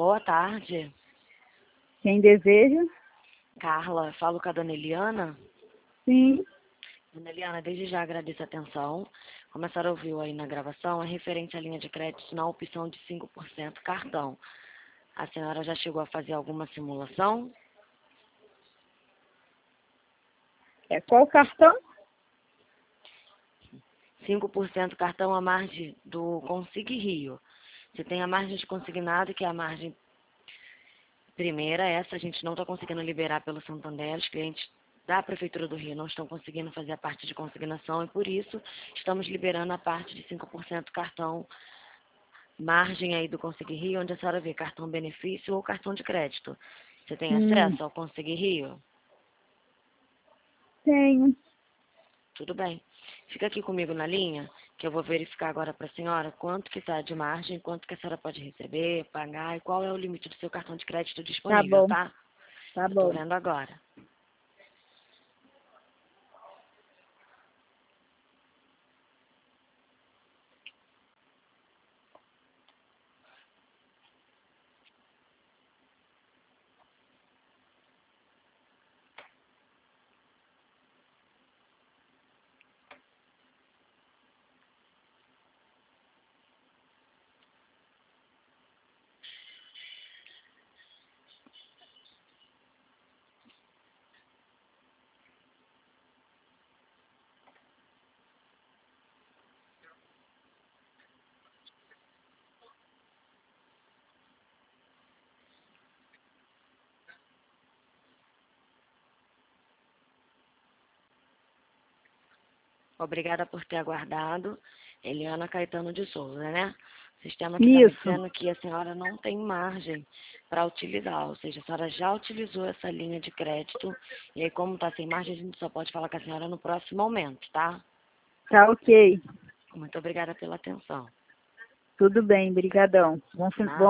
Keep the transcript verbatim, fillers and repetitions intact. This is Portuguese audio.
Boa tarde. Quem deseja? Carla, falo com a dona Eliana. Sim. Dona Eliana, desde já agradeço a atenção. Como a senhora ouviu aí na gravação, é referente à linha de crédito na opção de cinco por cento cartão. A senhora já chegou a fazer alguma simulação? É qual cartão? cinco por cento cartão à margem do Consigue Rio. Você tem a margem de consignado, que é a margem primeira. Essa a gente não está conseguindo liberar pelo Santander. Os clientes da Prefeitura do Rio não estão conseguindo fazer a parte de consignação e, por isso, estamos liberando a parte de cinco por cento cartão margem aí do Consigue Rio, onde a senhora vê cartão benefício ou cartão de crédito. Você tem Hum. acesso ao Consigue Rio? Tenho. Tudo bem. Fica aqui comigo na linha, que eu vou verificar agora para a senhora quanto que está de margem, quanto que a senhora pode receber, pagar e qual é o limite do seu cartão de crédito Tá disponível, bom. tá? Tá Eu tô bom. vendo agora. Obrigada por ter aguardado. Eliana Caetano de Souza, né? O sistema aqui está me Isso. dizendo que a senhora não tem margem para utilizar, ou seja, a senhora já utilizou essa linha de crédito, e aí como está sem margem, a gente só pode falar com a senhora no próximo aumento, tá? Tá ok. Muito obrigada pela atenção. Tudo bem, brigadão. Bom, fin- Nada. bom